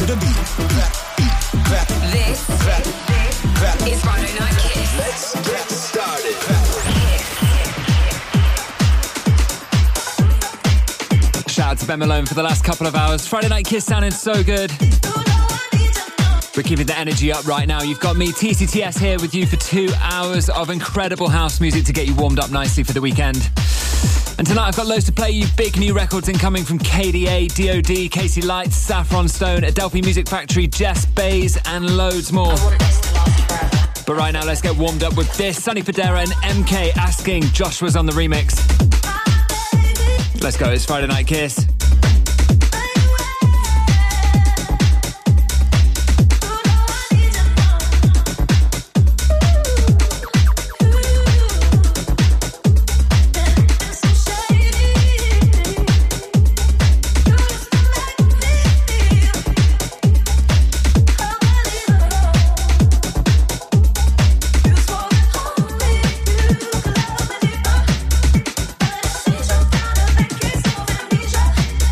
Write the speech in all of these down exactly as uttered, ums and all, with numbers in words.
to the beat. This is Friday Night Kiss. Let's get started. Shout out to Ben Malone for the last couple of hours. Friday Night Kiss sounding so good. We're keeping the energy up right now. You've got me, T C T S, here with you for two hours of incredible house music to get you warmed up nicely for the weekend. And tonight I've got loads to play you. Big new records incoming from K D A, D O D, Casey Lights, Saffron Stone, Adelphi Music Factory, Jess Bays, and loads more. But right now, let's get warmed up with this. Sonny Fodera and M K Asking. Joshua's on the remix. Let's go, it's Friday Night Kiss. It's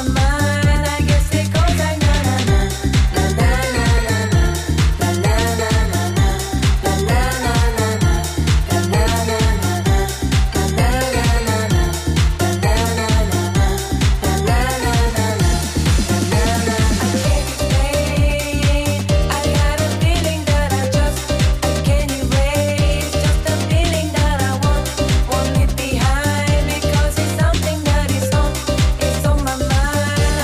Behind because it's something that is on, it's on my mind.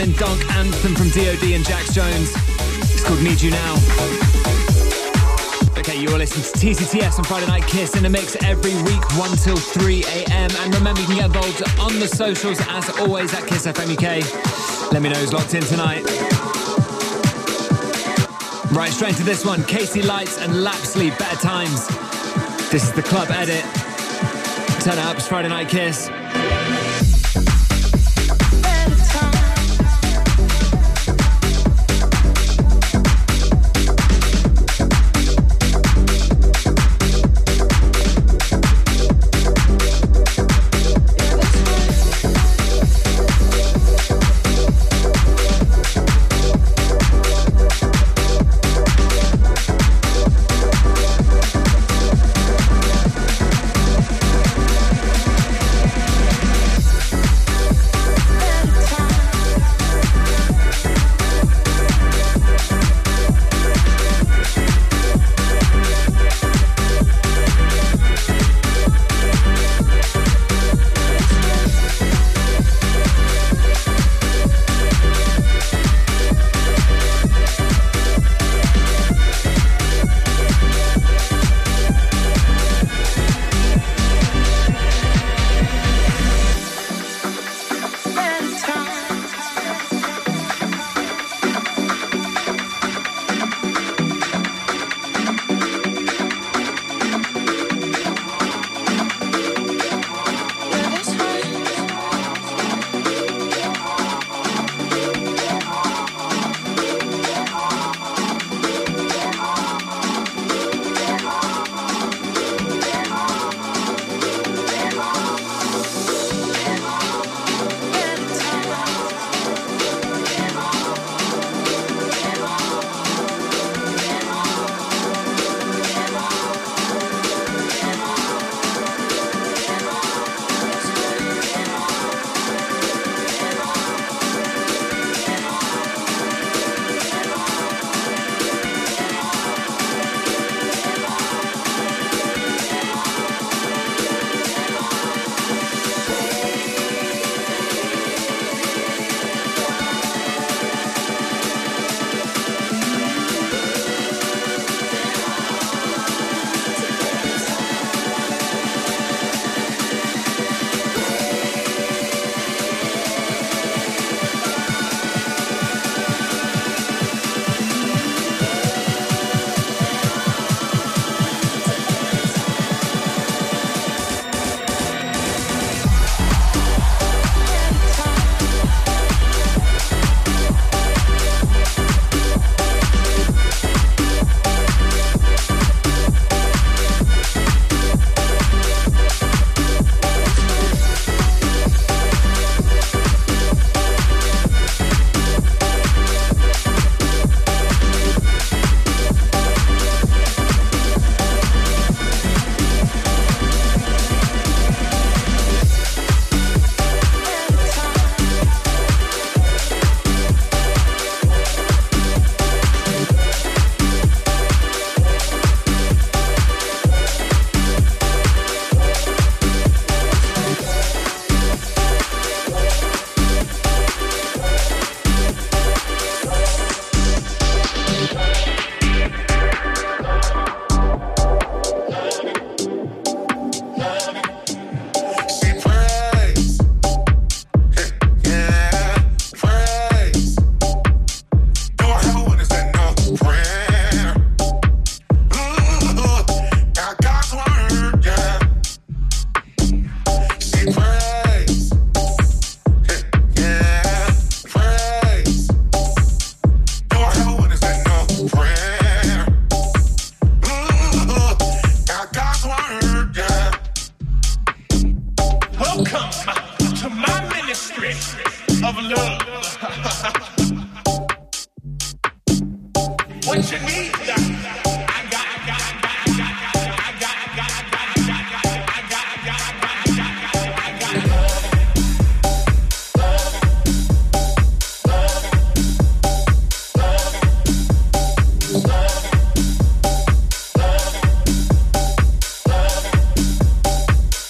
Slam Dunk anthem from D O D and Jax Jones. It's called Need You Now. Okay, you're listening to T C T S on Friday Night Kiss in the mix every week, one till three a.m. And remember, you can get involved on the socials as always at Kiss F M U K. Let me know who's locked in tonight. Right, straight into this one. Casey Lights and Lapsley, Better Times. This is the club edit. Turn it up, it's Friday Night Kiss.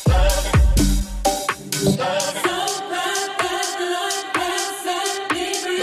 So bright that the light will set me free.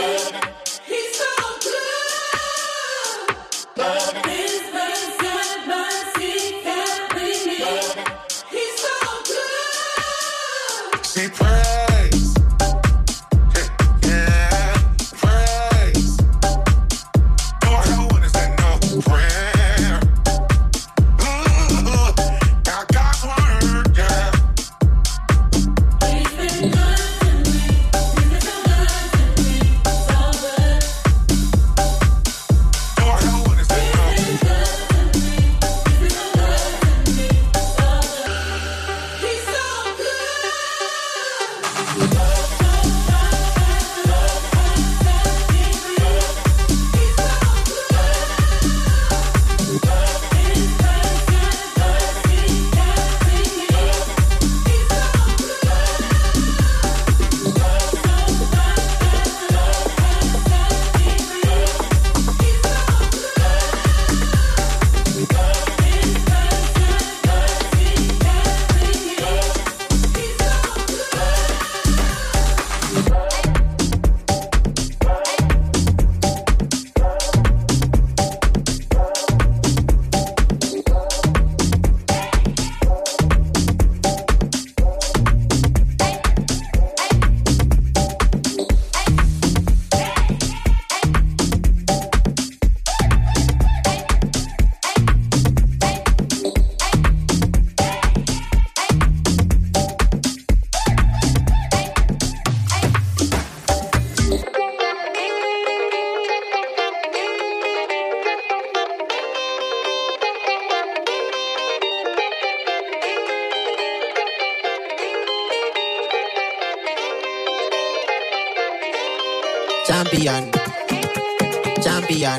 Champion, champion,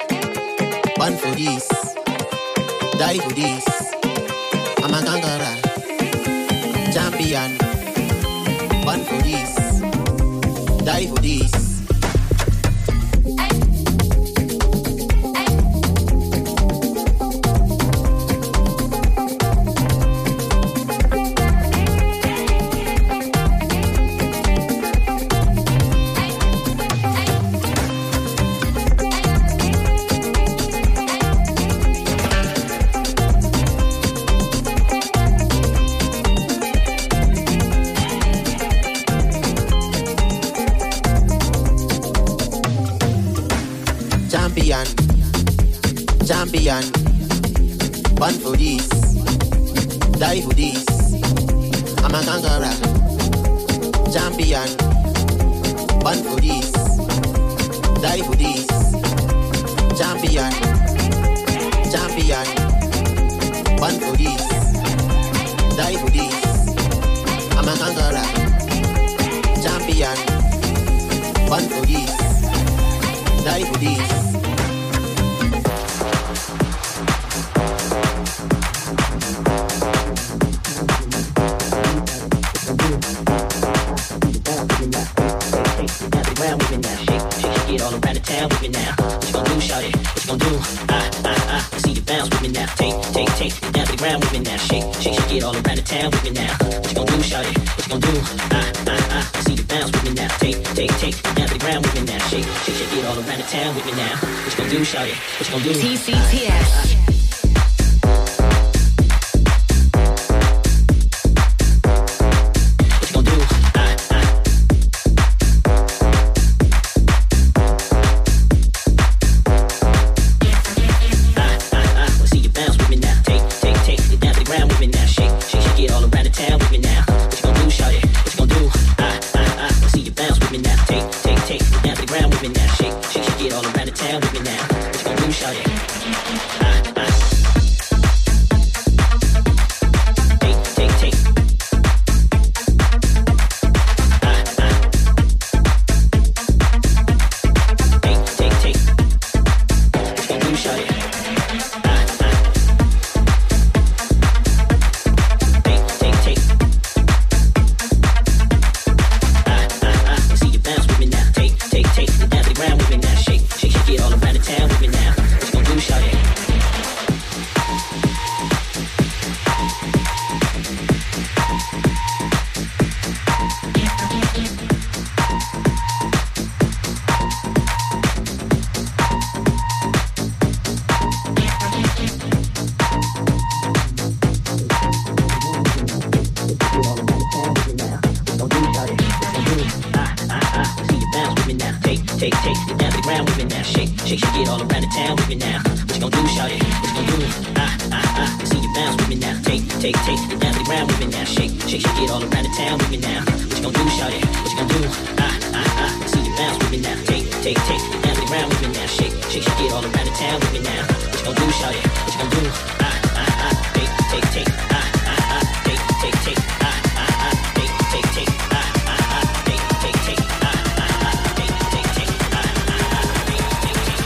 one for this, die for this. I'm a gangara. Champion, one for this, die for this. Champion, champion, one for this, die for this. I'm a gangara. Champion, one for this, die for this. Champion, champion, one for this, die for this. I'm a gangara. Champion, one for this, die for this. All around the town with me now. What you gonna do, shawty? What you gonna do? Ah, ah, ah. I see you bounce with me now. Take, take, take it down to the ground with me now. Shake, shake, shake it all around the town with me now. What you gonna do, shawty? What you gonna do? Ah, ah, ah. I see you bounce with me now. Take, take, take it down to the ground with me now. Shake, shake, shake it all around the town with me now. What you gonna do, shawty? What you gonna do? T C T S. shake, shake it all around the town with me now. What you gonna do, shout it? What you gonna do? Ah, ah, ah. See you bounce with me now. Take, take, take it down to the ground with me now. Shake, shake, shake it all around the town with me now. What you gonna do, shout it? What you gonna do? Ah, ah, ah. See you bounce with me now. Take, take, take it down to the ground with me now. Shake, shake, shake it all around the town with me now. What you gonna do, shout it? What you gonna do? Ah, ah, ah. Take, take, take. Ah, ah, ah. Take, take, take. Ah, ah, ah. Take, take, take. Ah, ah, ah. Take, take, take. Ah, ah, ah. Take, take, take. Ah, ah, ah. Take, take, take.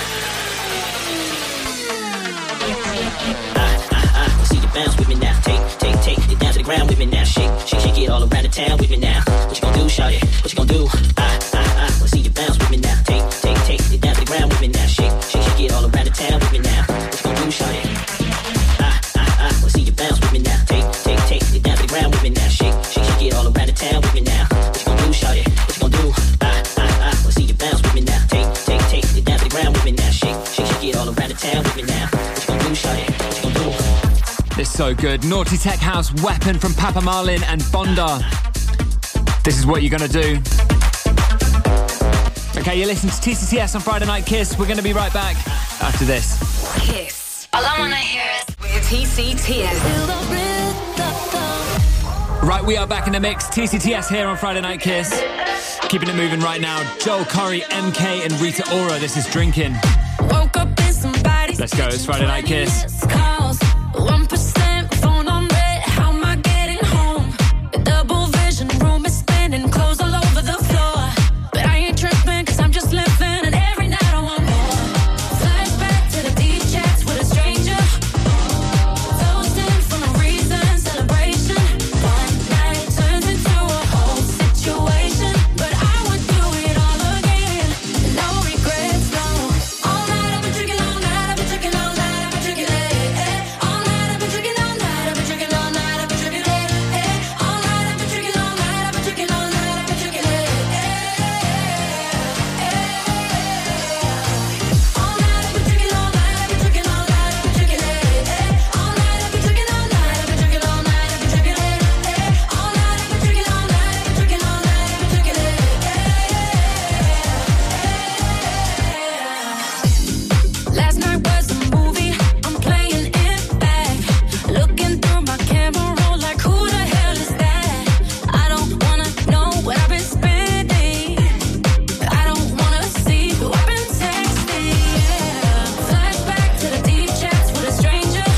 Ah, ah, ah. See you bounce with me now. Take, take, take. Get down to the ground with me now. Shake, shake, shake it all around the town with me now. What you gonna do? Shout it. What you gonna do? Ah, ah, ah. See you bounce with me now. Take, take, take. Get down to the ground with me now. Shake, shake, shake it all around the town with me now. What you gonna do? Shout it. Ah, ah, ah. See you bounce with me now. Take, take, take. Get down to the ground with me now. Shake, shake, shake it all around the town with me now. What you gonna do? Shout it. What you gonna do? Ah, ah, ah. See you bounce with me now. Take, take, take. Get down to the ground with me now. Shake, shake, shake it all around the town with me now. What you gonna do? Shout it. What you gonna do? It's so good. Naughty Tech House, Weapon from Papa Marlin and Bonda. This is what you're gonna do. Okay, you listen to T C T S on Friday Night Kiss. We're gonna be right back after this. Kiss. All I wanna hear is with T C T S. Right, we are back in the mix. T C T S here on Friday Night Kiss. Keeping it moving right now. Joel Corey, M K and Rita Ora. This is Drinking. Woke up in somebody's Let's go, it's Friday Night Kiss. Calls, one percent phone on red. How am I getting home? The double vision room is spinning, clothes all over the floor. But I ain't tripping, cause I'm just living, and every night I want more. Flashback to the deep chats with a stranger. Toasting for no reason, celebration. One night turns into a whole situation. But I would do it all again. No regrets, no. All night I've been drinking, all night I've been drinking, all night I've been drinking, eh, eh. All night I've been drinking, all night I've been drinking, all night I've been drinking, eh, eh. All night I've been drinking, all night I've been drinking, all night I've been drinking, eh, eh, eh. All night I've been drinking, all night I've been drinking, all night I've been drinking, eh, eh. All night I've been drinking, all night I've been drinking, all night I've been drinking, eh, eh. All night I've been drinking, all night I've been drinking, all night I've been drinking, eh, eh. Last night was a movie, I'm playing it back. Looking through my camera roll like who the hell is that? I don't wanna know what I've been spending. I don't wanna see who I've been texting, yeah. Flashback to the deep chats with a stranger.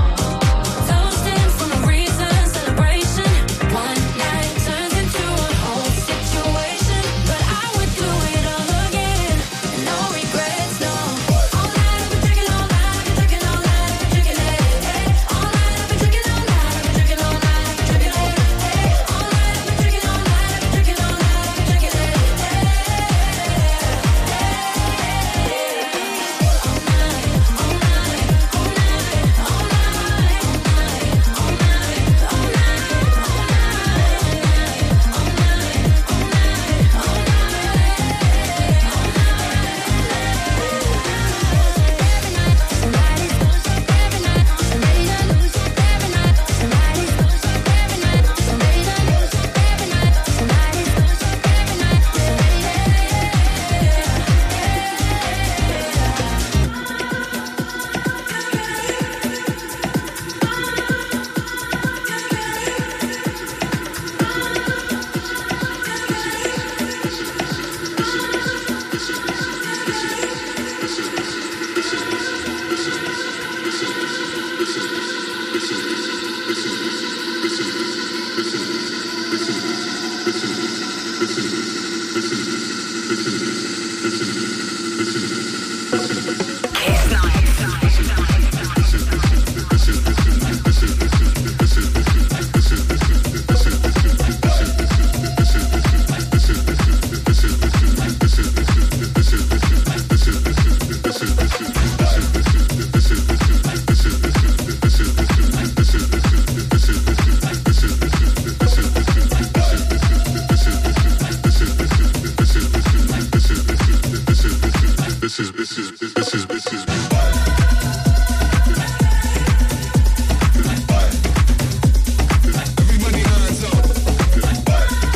Toasting for no reason, celebration. One night turns into a whole situation. But I would do it all again. No regrets, no. All night I've been drinking, all night I've been drinking, all night I've been drinking, eh, eh. All night I've been drinking, all night I've been drinking, all night I've been drinking, eh, eh. All night I've been drinking, all night I've been drinking, all night I've been drinking, eh,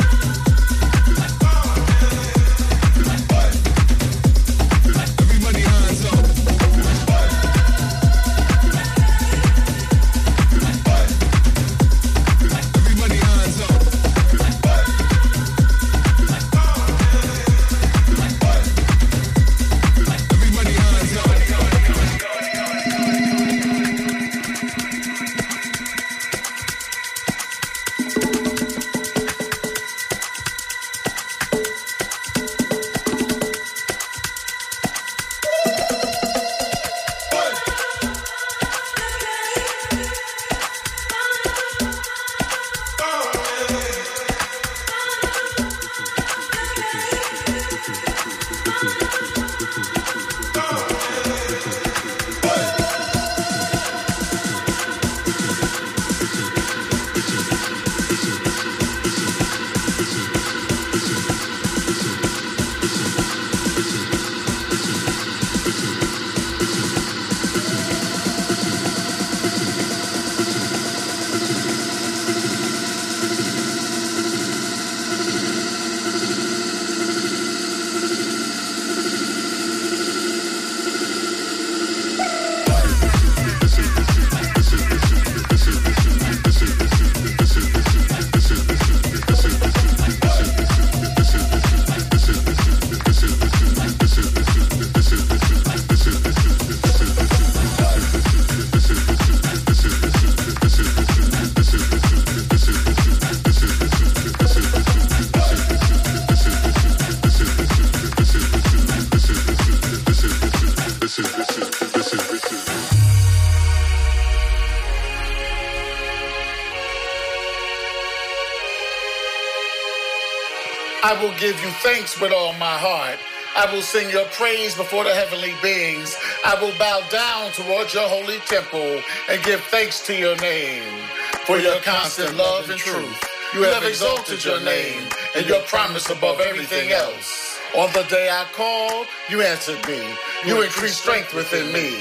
Everybody I will give you thanks with all my heart. I will sing your praise before the heavenly beings. I will bow down towards your holy temple and give thanks to your name. For your constant love and truth, you have exalted your name and your promise above everything else. On the day I called, you answered me. You increased strength within me.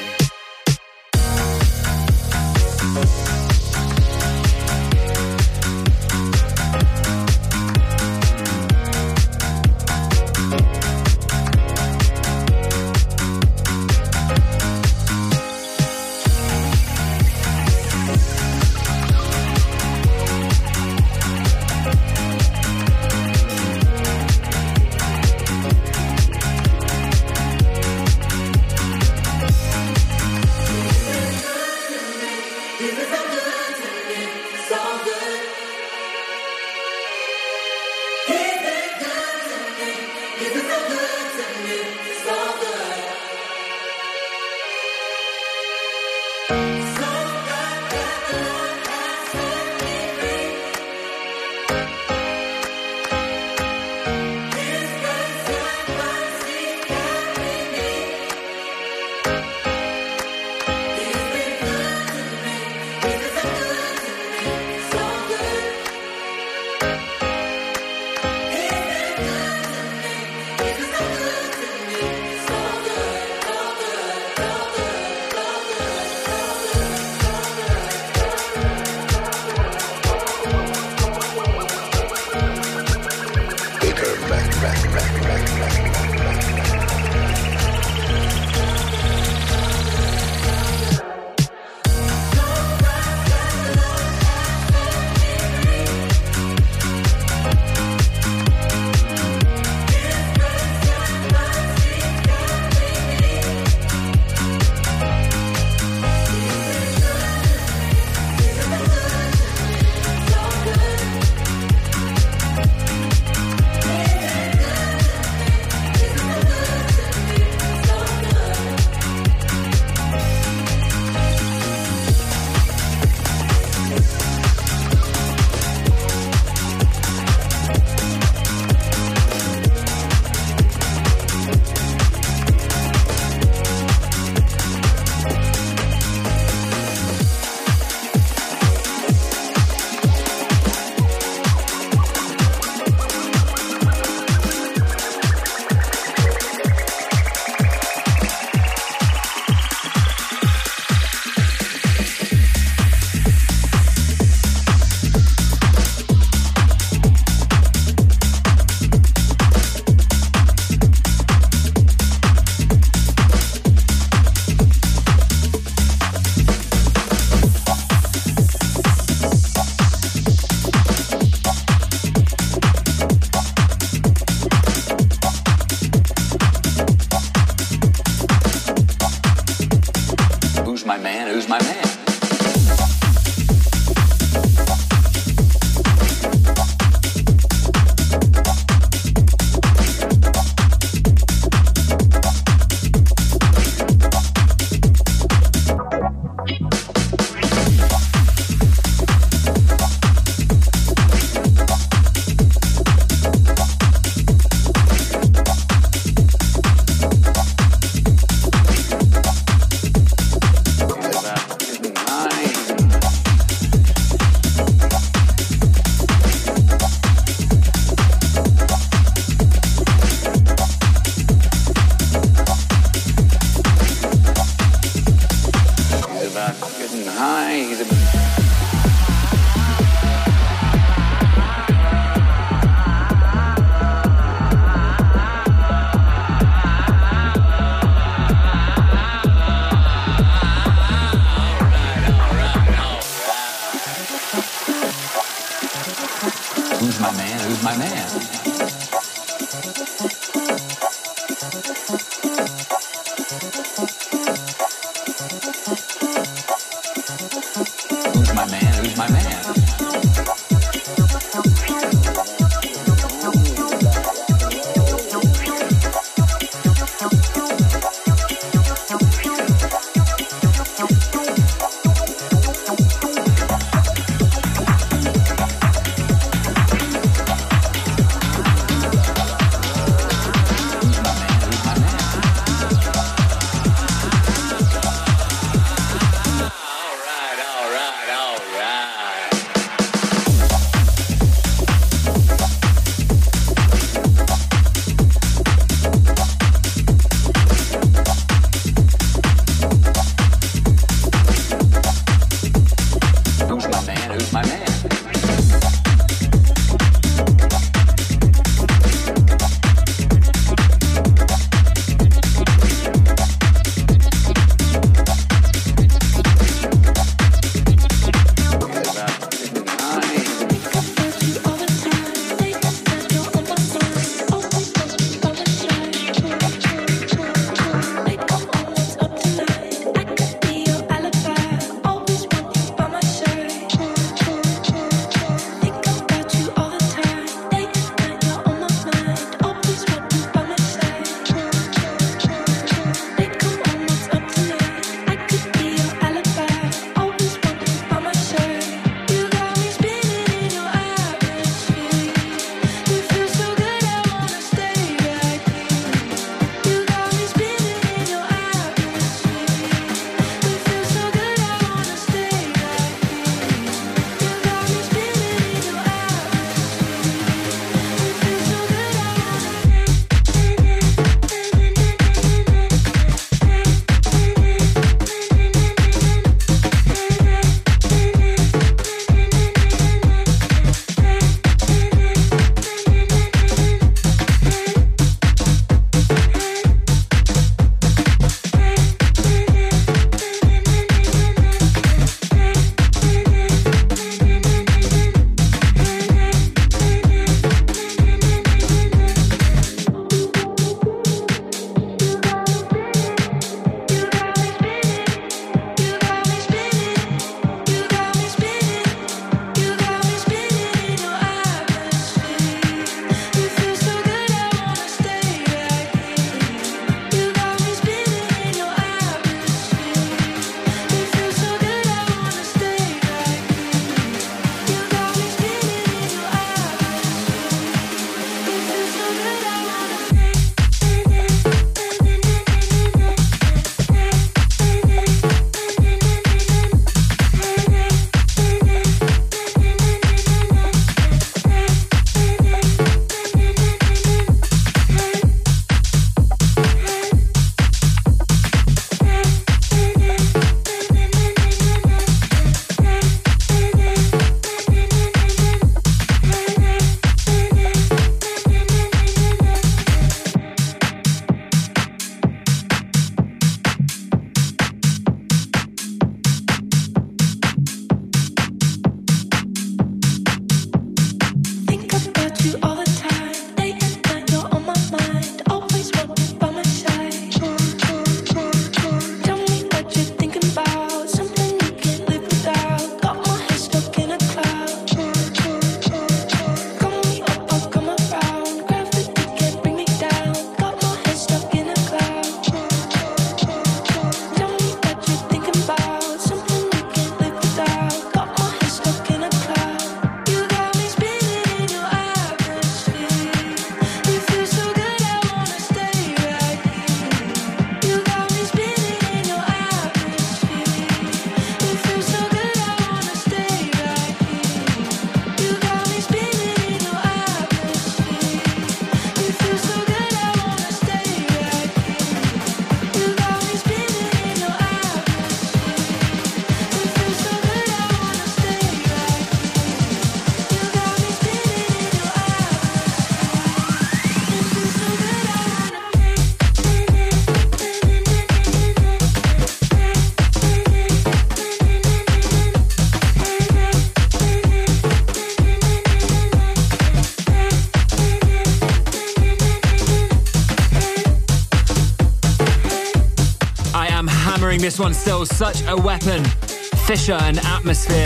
this one still such a weapon. Fisher and Atmosphere.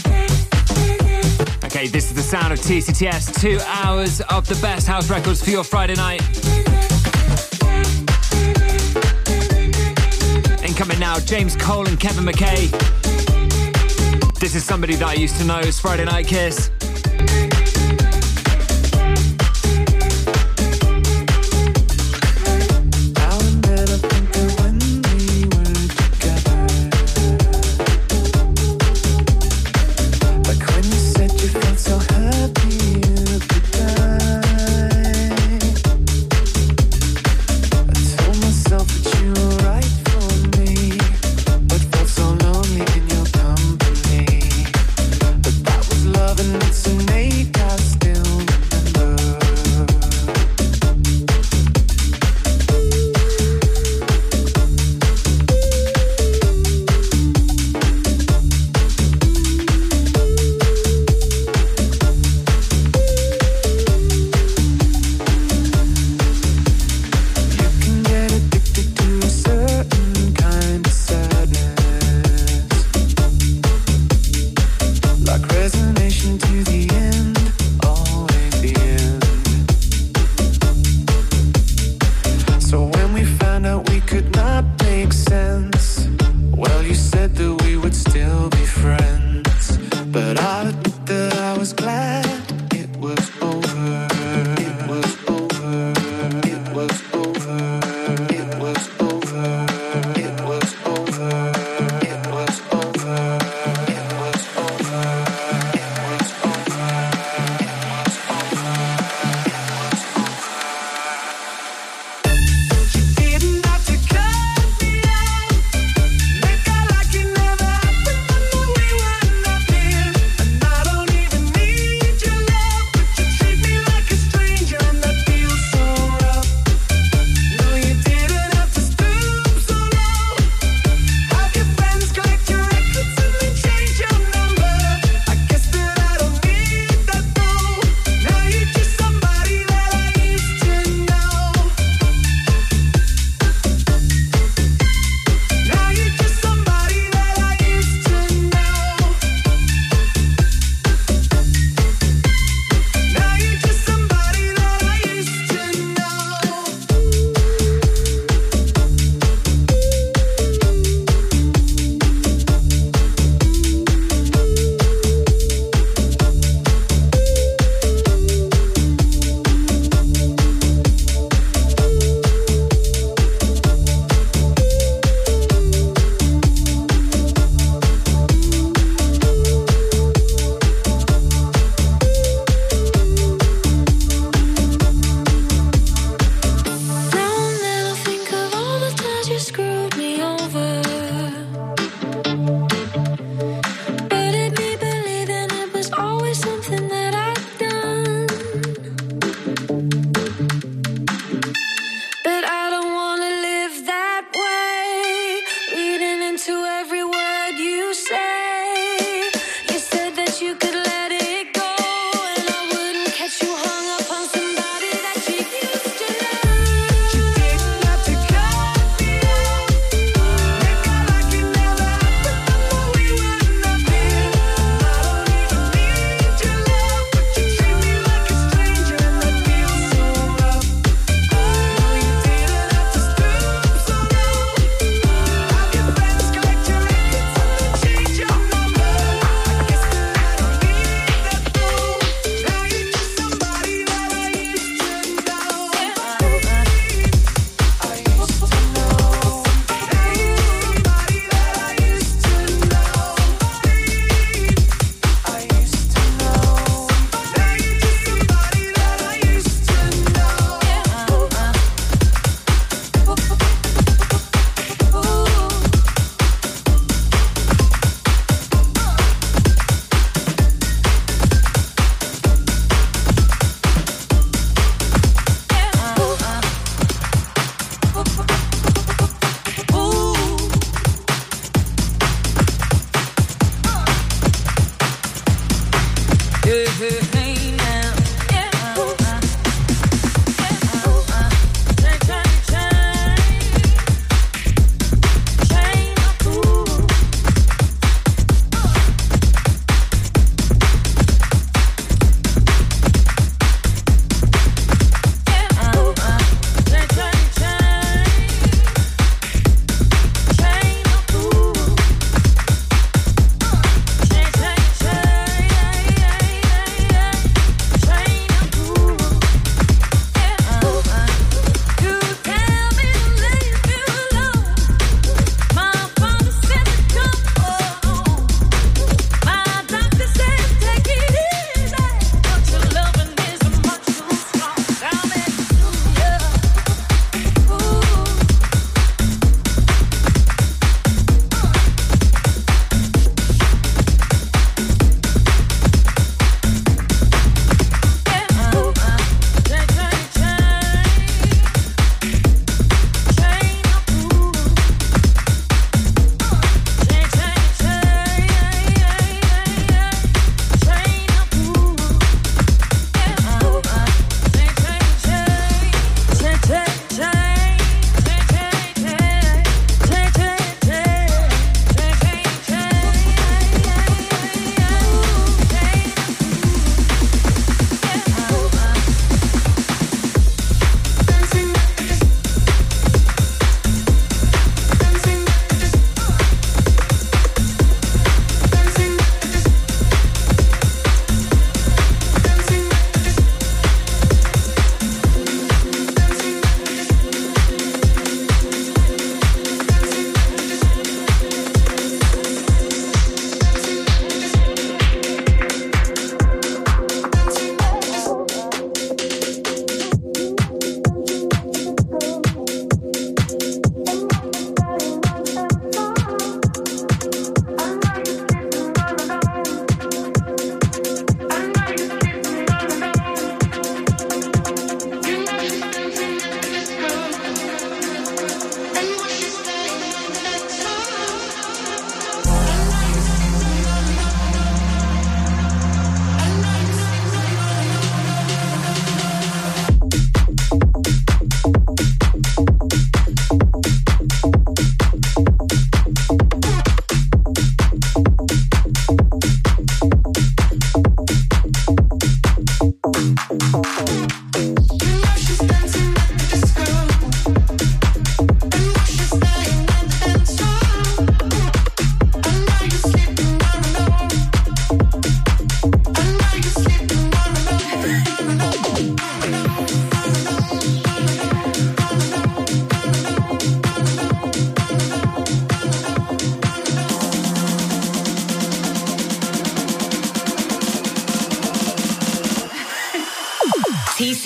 Okay, this is the sound of T C T S. Two hours of the best house records for your Friday night. Incoming now, James Cole and Kevin McKay. This is somebody that I used to know as Friday Night Kiss. Make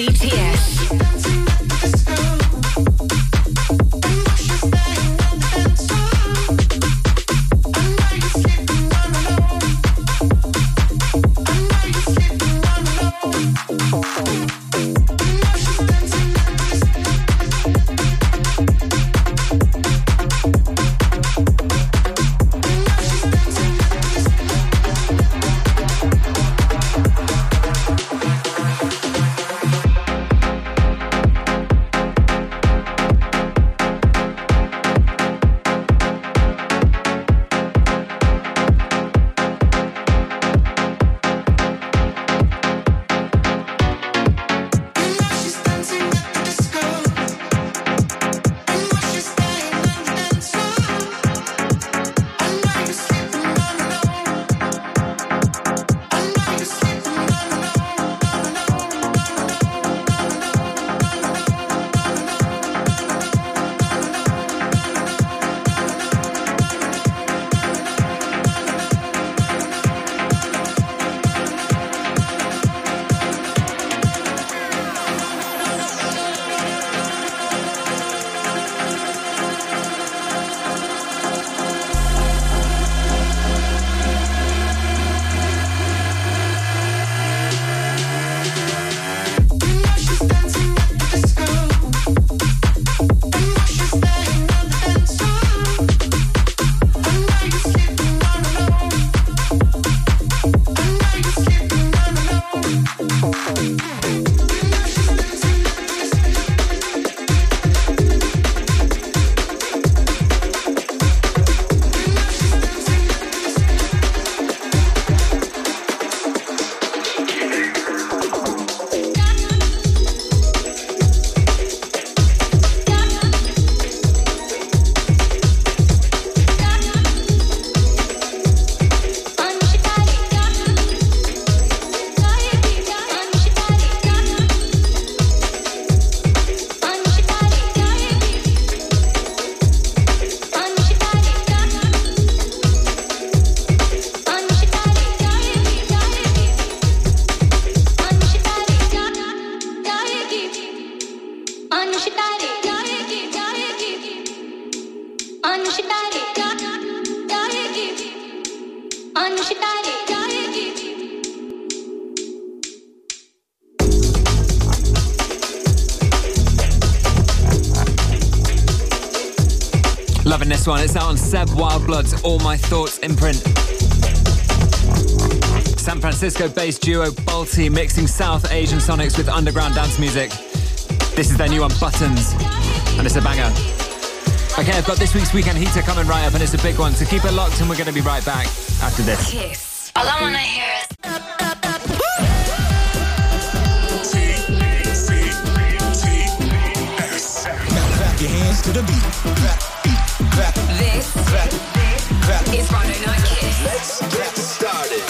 C T S. Loving this one. It's out on Seb Wildblood's All My Thoughts imprint. San Francisco-based duo Balti mixing South Asian sonics with underground dance music. This is their new one, Buttons, and it's a banger. Okay, I've got this week's Weekend Heater coming right up, and it's a big one, so keep it locked and we're going to be right back after this. Kiss. All I wanna hear is Clap your hands to the beat. Clap, beat, clap. this. Clap, clap. It's Friday Night Kiss. Let's get started.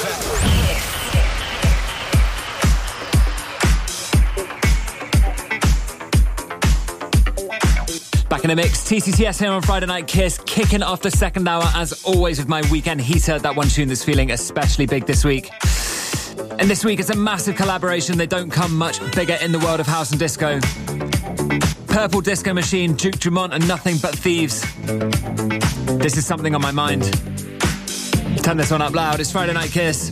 Back in the mix, T C T S here on Friday Night Kiss, kicking off the second hour as always with my Weekend Heater, that one tune that's feeling especially big this week. And this week it's a massive collaboration. They don't come much bigger in the world of house and disco. Purple Disco Machine, Duke Dumont and Nothing But Thieves. This is Something on My Mind. Turn this one up loud, it's Friday Night Kiss.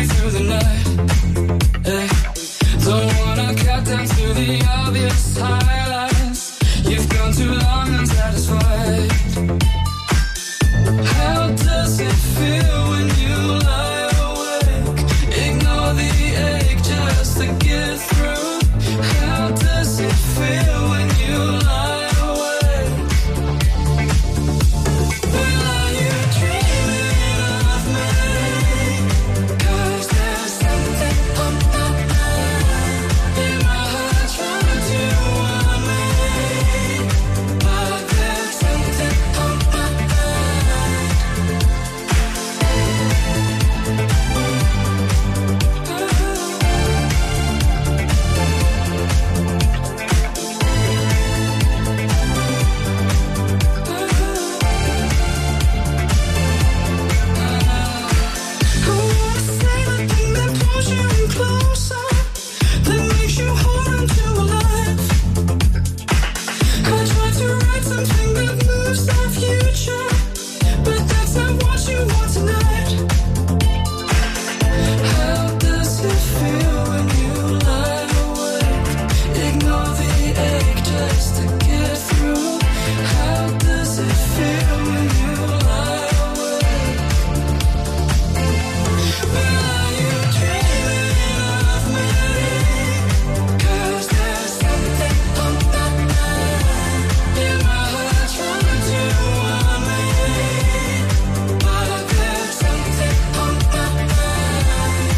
through the night. Hey. Don't wanna cut down to the obvious highlights. You've gone too long unsatisfied. How does it feel when you lie awake? Ignore the ache just to get through. How does it feel when you lie awake? Well, are you dreaming of me? 'Cause there's something on my mind. In my heart trying to warn me. But there's something on my mind. I wanna say the thing that pulls you in closer, that makes you hold on to a life. I try to write something that moves our future, but that's not what you want tonight. How does it feel when you lie awake? Ignore the ache just to get through. How does it feel when you lie awake? Well, are you dreaming of me? 'Cause there's something on my mind. In my heart trying to warn me. But there's something on my mind.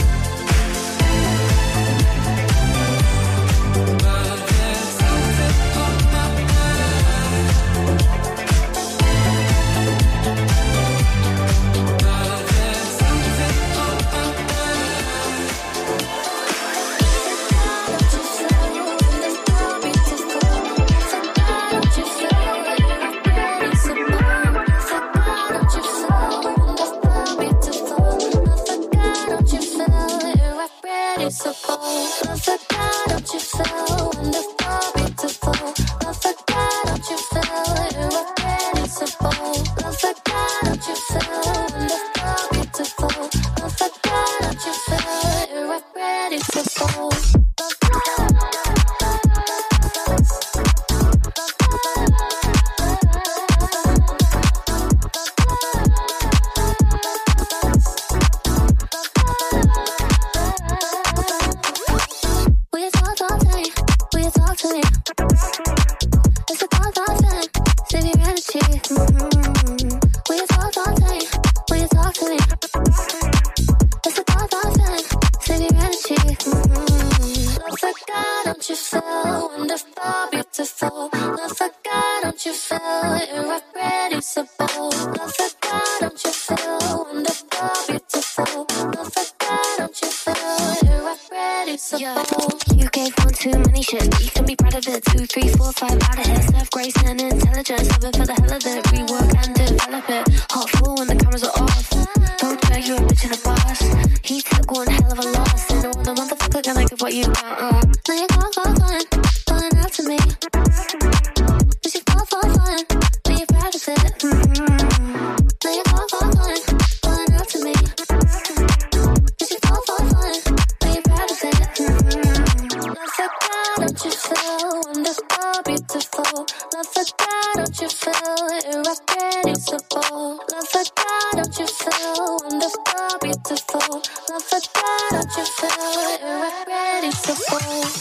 But there's something on my mind. But there's something on my mind. Will you talk, talk to me? Will you talk to me? It's a thought, thought thing. Save your energy. Mm-hmm. Will you talk, talk to me? Will you talk to me? It's a thought, thought thing. Save your energy. Mm-hmm. Love like God, don't you feel wonderful, beautiful? Love like God, don't you feel irrepressible? Love like God, don't you feel wonderful, beautiful? Love like God, don't you feel irrepressible? Yeah. You gave one too many shit. You can be proud of it. Two, three, four, five out of here. Self grace and intelligence. Love it for the hell of it. Rework and develop it. Hot full when the cameras are off. Don't tell you a bitch in the boss. He took one hell of a loss. And no other motherfucker gonna give what you got. Uh. Now you're calling, calling, calling, calling out to me. Cause you fall, fall, falling. Now you're proud of it. Mm-hmm. Now you're calling, calling, calling, calling out to me. Cause you fall, fall, falling. Now you're proud of it. Mm-hmm. Love for God, don't you feel wonderful, beautiful? Love for God, don't you feel irrepressible? Love for God, don't you feel wonderful, beautiful? Love for God, don't you feel irrepressible?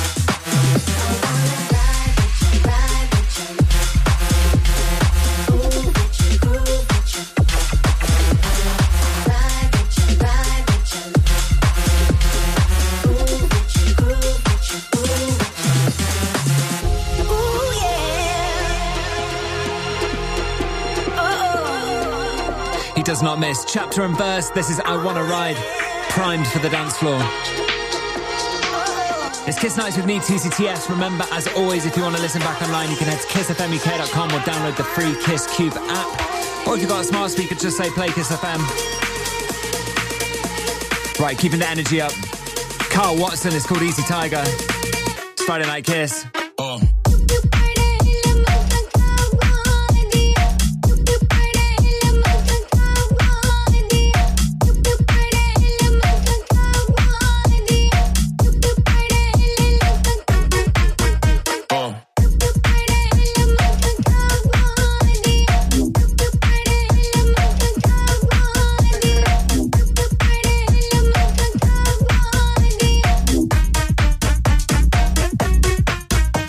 does not miss. Chapter and Verse, this is I Wanna Ride, primed for the dance floor. It's Kiss Nights with me, T C T S. Remember, as always, if you want to listen back online, you can head to kiss f m u k dot com or download the free Kiss Cube app. Or if you've got a smart speaker, just say play Kiss F M. Right, keeping the energy up. Carl Watson is called Easy Tiger. It's Friday Night Kiss. Uh. Thank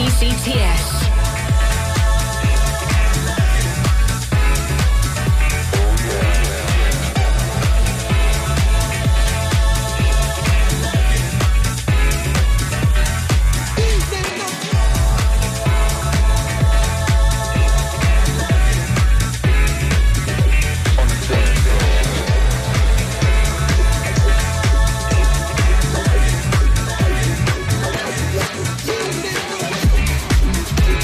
T C T S. We'll be right back.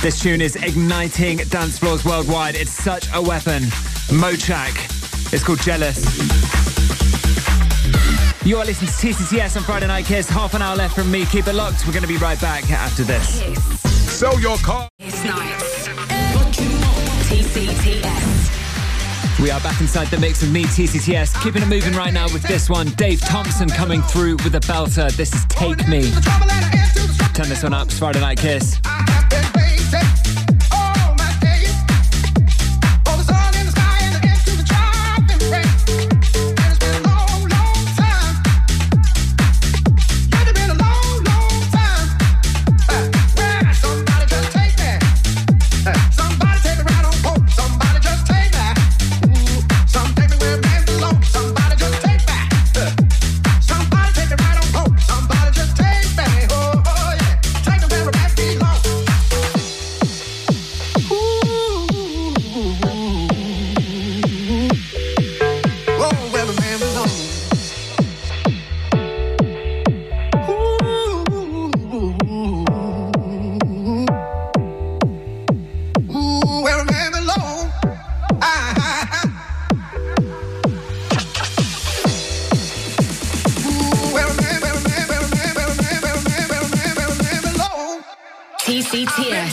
This tune is igniting dance floors worldwide. It's such a weapon. Mochak. It's called Jealous. You are listening to T C T S on Friday Night Kiss. Half an hour left from me. Keep it locked. We're going to be right back after this. Kiss. Sell your car. Kiss nights. T C T S. We are back inside the mix with me, T C T S. Keeping it moving right now with this one. Dave Thompson coming through with a belter. This is Take Me. Turn this one up. It's Friday Night Kiss. T C T S.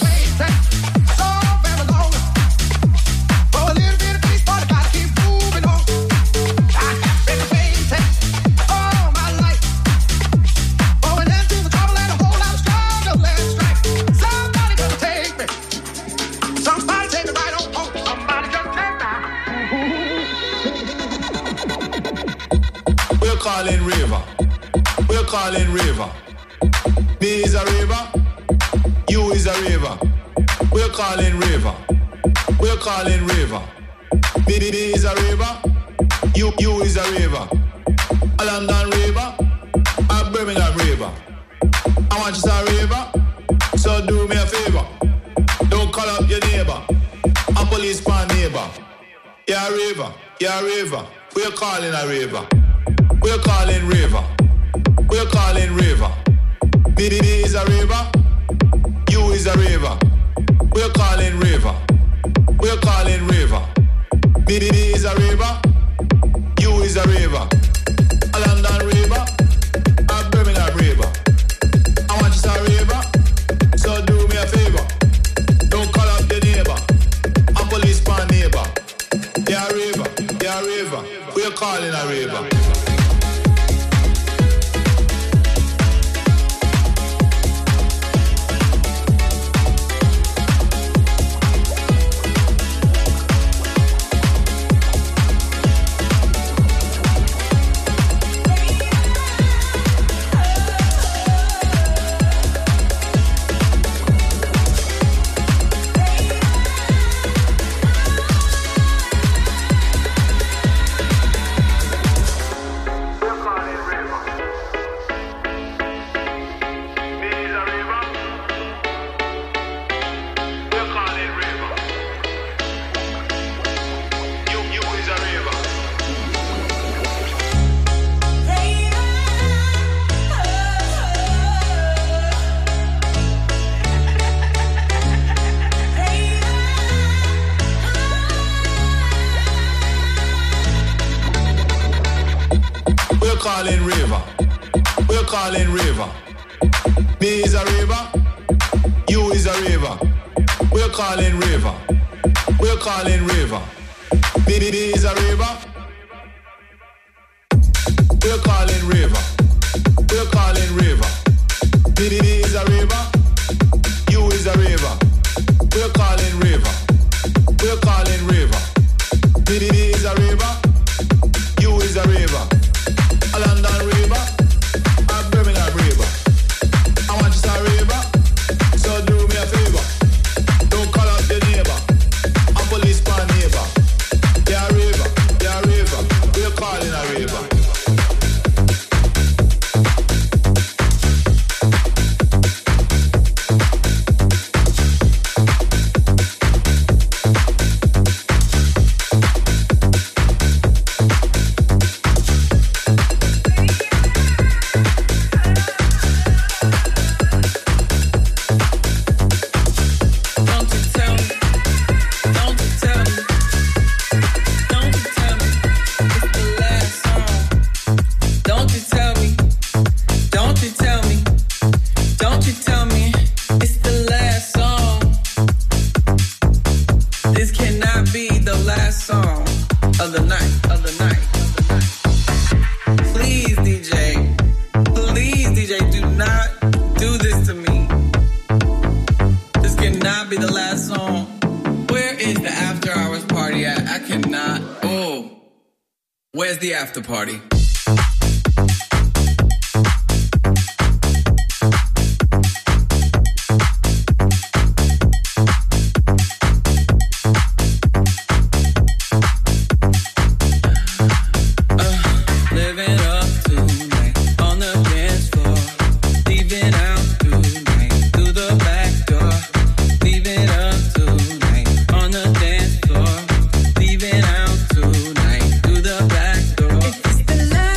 We're calling River. We're calling River. Me is a river. You is a river. We're calling River. We're calling River. Me, me, me is a river. You, you is a river. A London river. A Birmingham river. I want you to a river. So do me a favor. Don't call up your neighbor. A police pan neighbor. Yeah, river. Yeah, river. We're calling a river. We're calling River. We're calling River. Me, me, me is a river. You is a river. We're calling River. We're calling River. Me, me, me is a river. You is a river. A London river. A Birmingham river. I want you to a river. So do me a favor. Don't call up your neighbor. A police pan neighbor. Yeah, river. Yeah, river. We're calling a river. Calling River. We're calling River. Me is a river. You is a river. We're calling River. We're calling River. Me, me, me is a river. We're calling River. We're calling River. Me, me, me is a river. You is a river. We're calling River. We're calling River. Me, me, me is a river. You is a river. A London river, a Birmingham river. I want you to a river, so do me a favor. Don't call up your neighbor, a police pan neighbor. Yeah, river, yeah, river. We're calling a river. after party. The light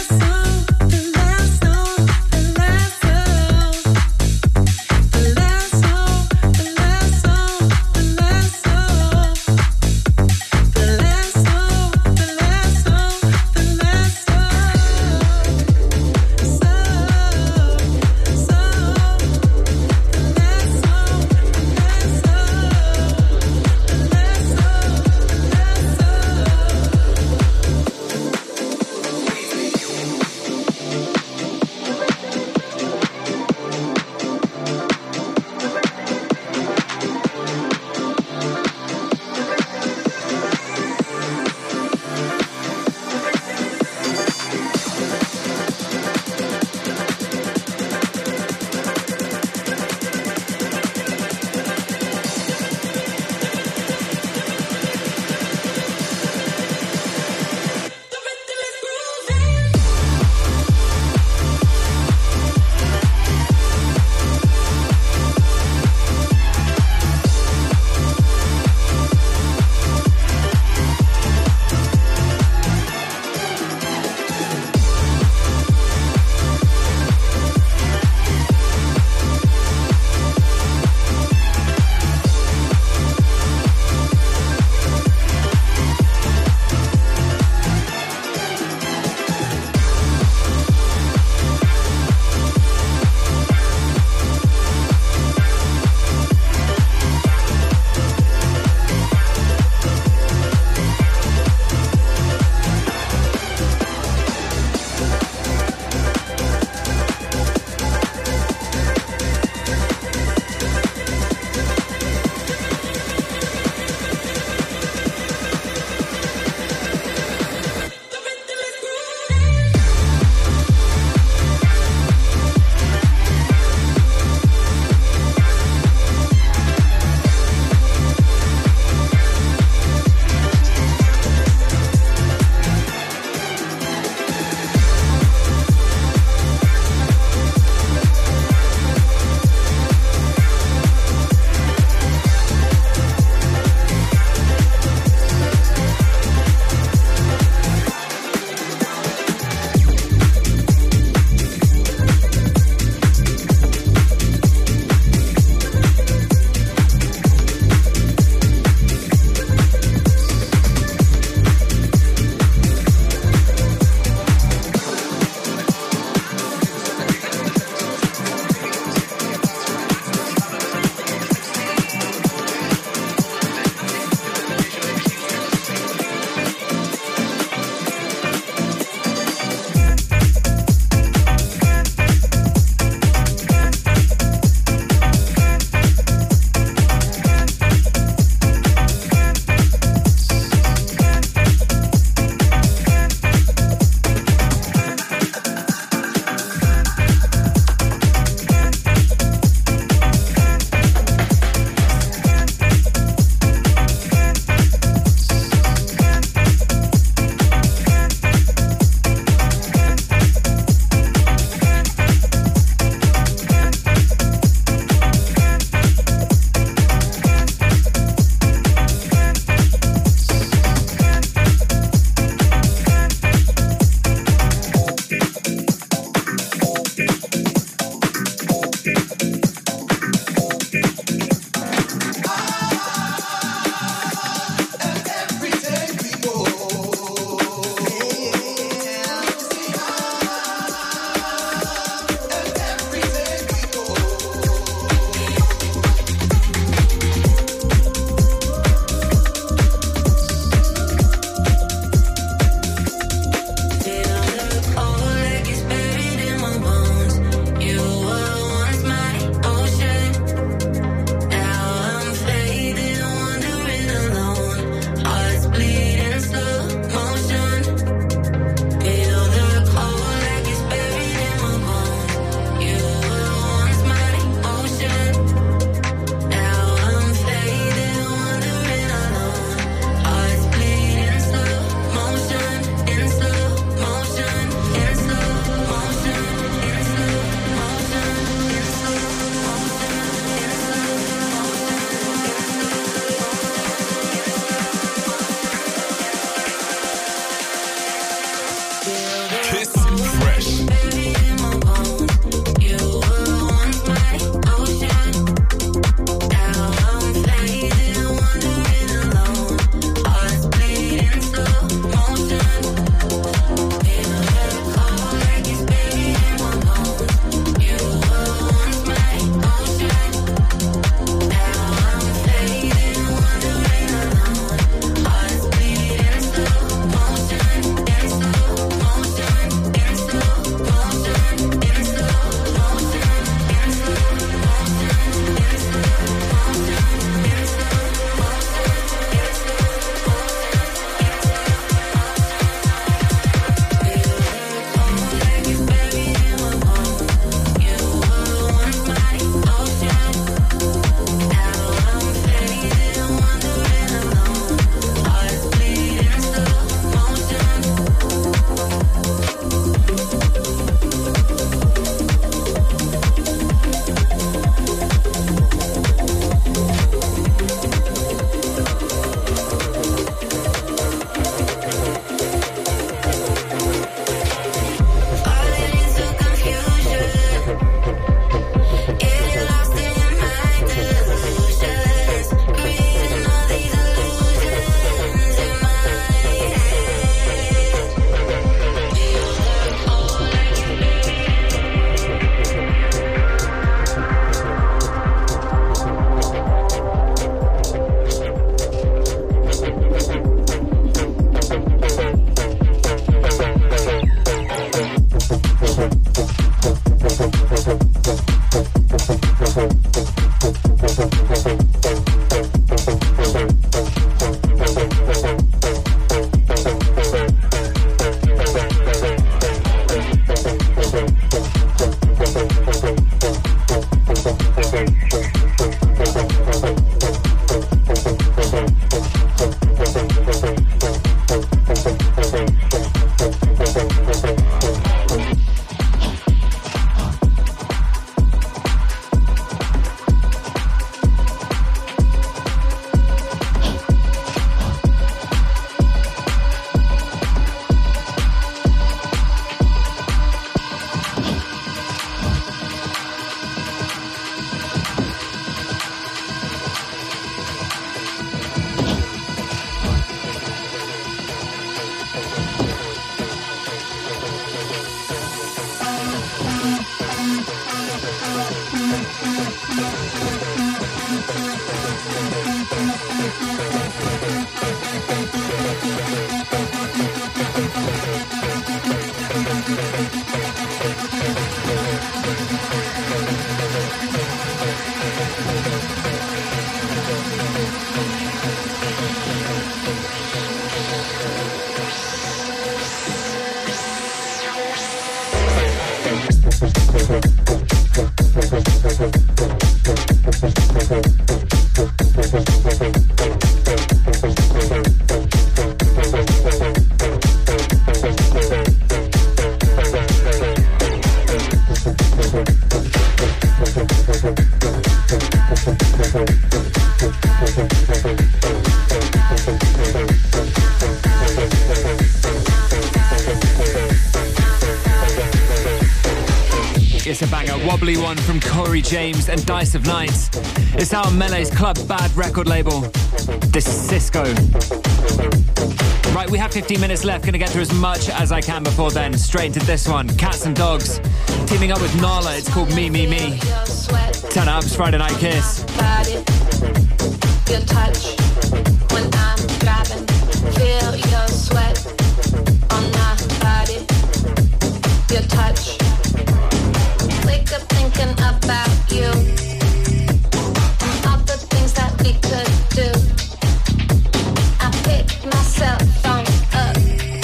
It's a banger, wobbly one from Corey James and Dice of Nights. It's out on Melee's Club Bad record label. This is Cisco. Right, we have fifteen minutes left. Gonna get through as much as I can before then. Straight into this one, Cats and Dogs. Teaming up with Nala, it's called Me, Me, Me. Turn up, it's Friday Night Kiss. Your touch when I'm driving, feel your sweat on my body. Your touch, wake up thinking about you and all the things that we could do. I pick my cell phone up,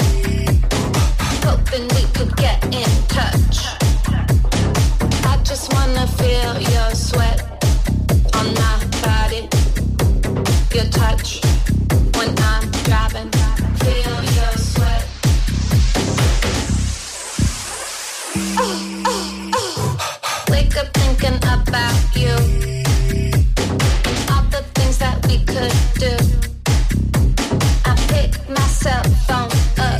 hoping we could get in touch. I just wanna feel your sweat on my body. Your touch when I'm driving, feel your sweat. Oh, oh, oh. Wake up thinking about you and all the things that we could do. I pick my cell phone up,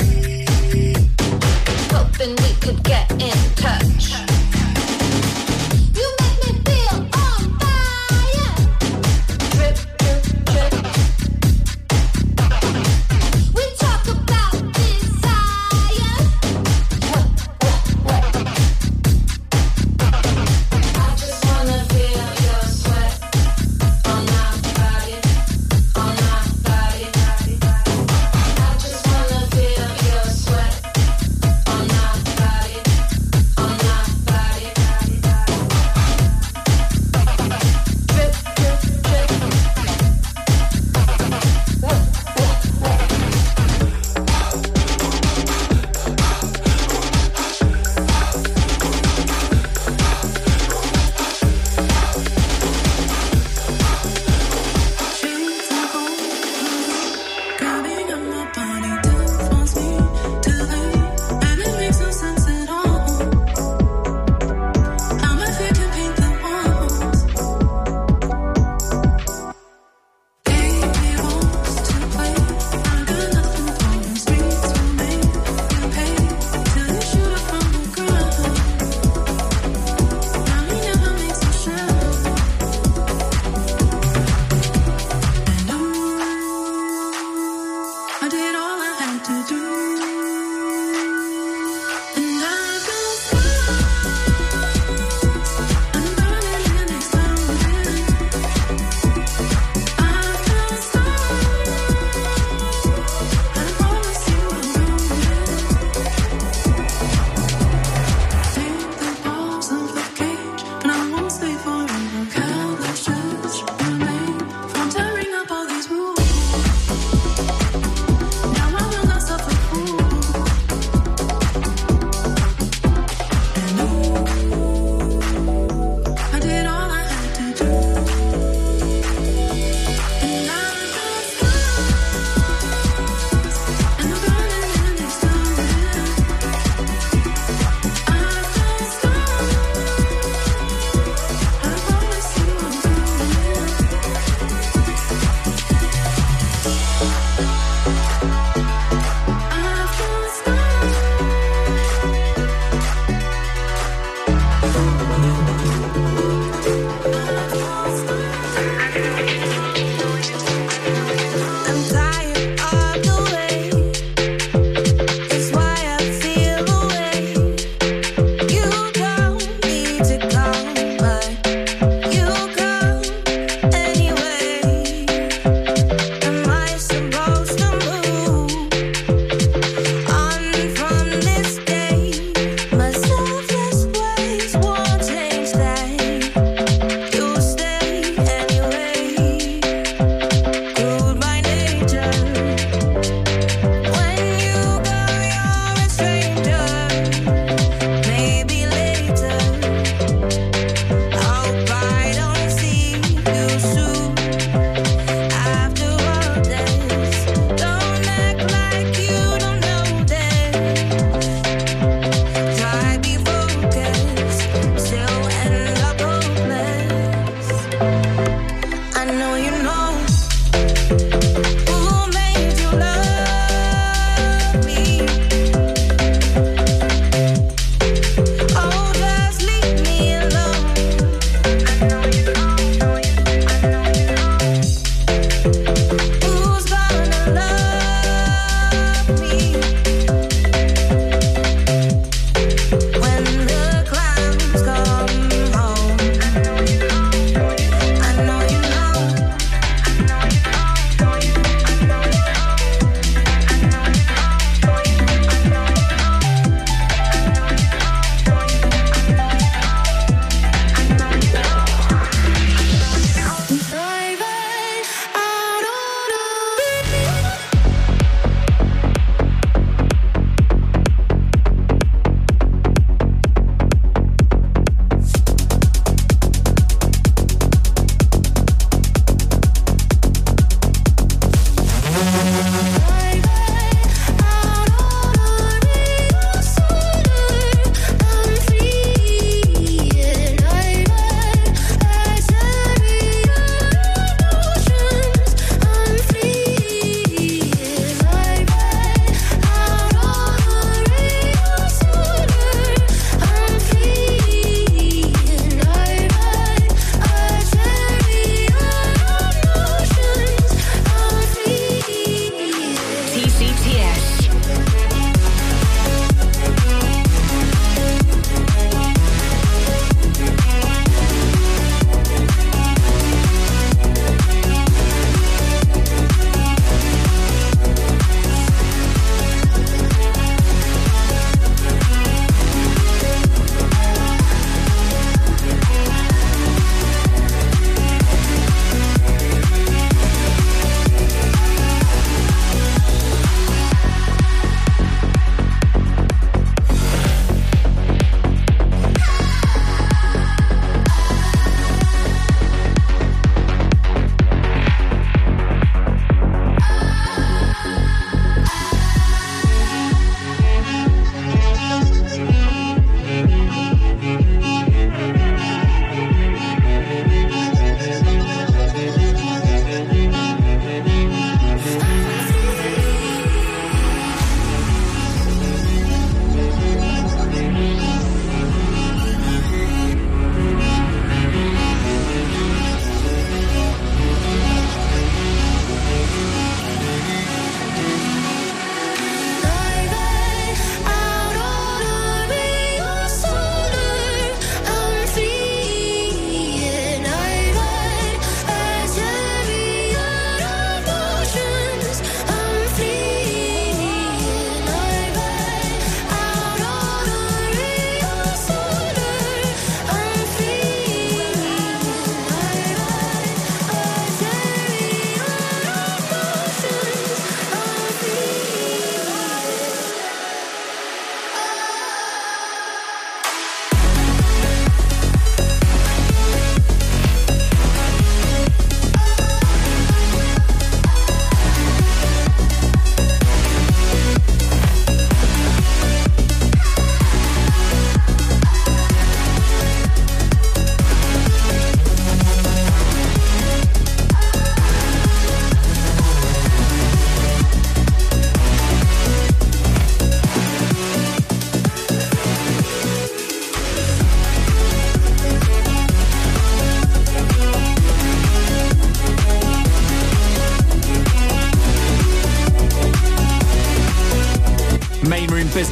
hoping we could get in touch. You make me feel on fire. Drip, drip, drip. We talk about desire. What, what, what? I just wanna feel your sweat on my body, on my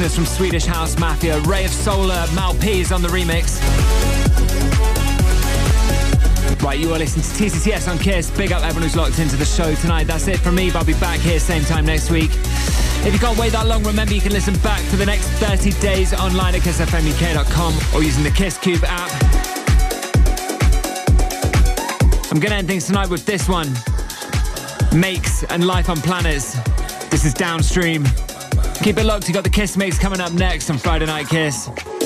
Christmas from Swedish House Mafia. Ray of Solar, Mal P is on the remix. Right, you are listening to T C T S on Kiss. Big up everyone who's locked into the show tonight. That's it from me, but I'll be back here same time next week. If you can't wait that long, remember you can listen back for the next thirty days online at kiss f m u k dot com or using the Kiss Cube app. I'm going to end things tonight with this one. Makes and Life on Planets. This is Downstream. Keep it locked, you got the Kiss Mix coming up next on Friday Night Kiss.